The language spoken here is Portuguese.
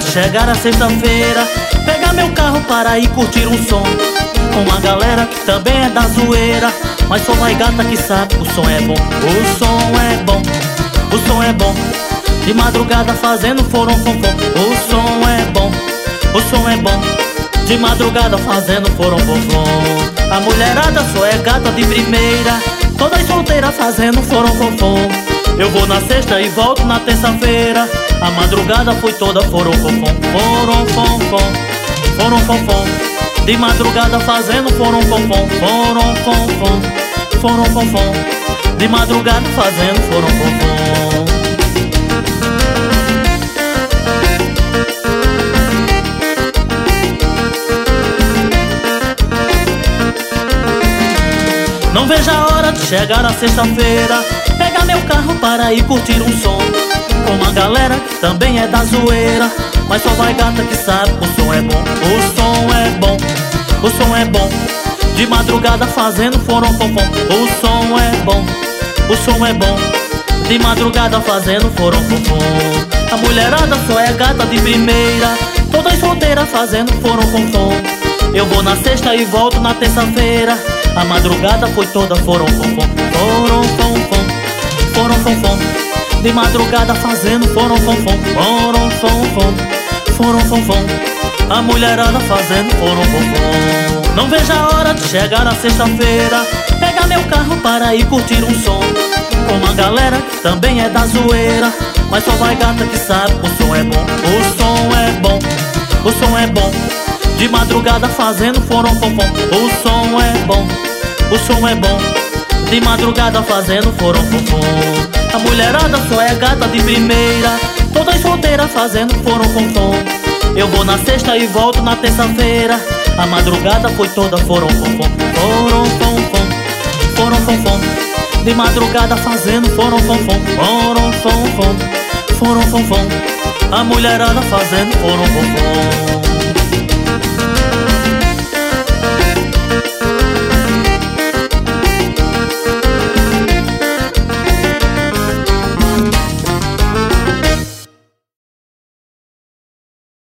de chegar a sexta-feira, pegar meu carro para ir curtir um som com uma galera que também é da zoeira, mas só vai gata que sabe, o som é bom, o som é bom, o som é bom. De madrugada fazendo foronfofom, o som é bom, o som é bom. De madrugada fazendo foronfofom. A mulherada só é gata de primeira, todas solteiras fazendo foronfofom. Eu vou na sexta e volto na terça-feira, a madrugada foi toda foronfofom, foronfofom, foronfofom. De madrugada fazendo foronfofom, foronfofom, foronfofom. De madrugada fazendo foronfofom. Não vejo a hora de chegar a sexta-feira, pegar meu carro para ir curtir um som com uma galera que também é da zoeira, mas só vai gata que sabe, o som é bom, o som é bom, o som é bom. De madrugada fazendo foronfofom, o som é bom, o som é bom. De madrugada fazendo foronfofom. A mulherada só é gata de primeira, todas solteiras fazendo foronfofom. Eu vou na sexta e volto na terça-feira, a madrugada foi toda foronfofom, foronfofom, foronfofom. De madrugada fazendo foronfofom, foronfofom, foronfofom. A mulherada fazendo foronfofom. Não vejo a hora de chegar a sexta-feira, pegar meu carro para ir curtir um som com uma galera que também é da zoeira, mas só vai gata que sabe, o som é bom, o som é bom, o som é bom. De madrugada fazendo foronfofom, o som é bom, o som é bom. De madrugada fazendo foronfofom. A mulherada só é gata de primeira, todas solteiras fazendo foronfofom. Eu vou na sexta e volto na terça-feira, a madrugada foi toda foronfofom, foronfofom, foronfofom. De madrugada fazendo foronfofom, foronfofom, foronfofom. A mulherada fazendo foronfofom.